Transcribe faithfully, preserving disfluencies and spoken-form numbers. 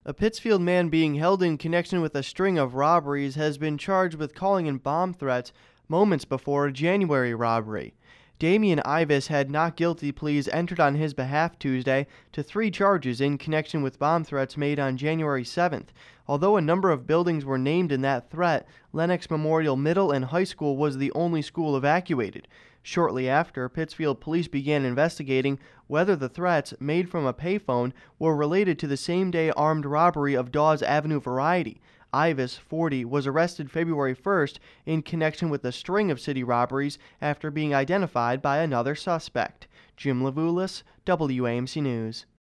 A Pittsfield man being held in connection with a string of robberies has been charged with calling in bomb threats moments before a January robbery. Damian Ivis had not guilty pleas entered on his behalf Tuesday to three charges in connection with bomb threats made on January seventh. Although a number of buildings were named in that threat, Lenox Memorial Middle and High School was the only school evacuated. Shortly after, Pittsfield police began investigating whether the threats, made from a payphone, were related to the same-day armed robbery of Dawes Avenue Variety. Ivis, forty, was arrested February first in connection with a string of city robberies after being identified by another suspect. Jim Levulis, W A M C News.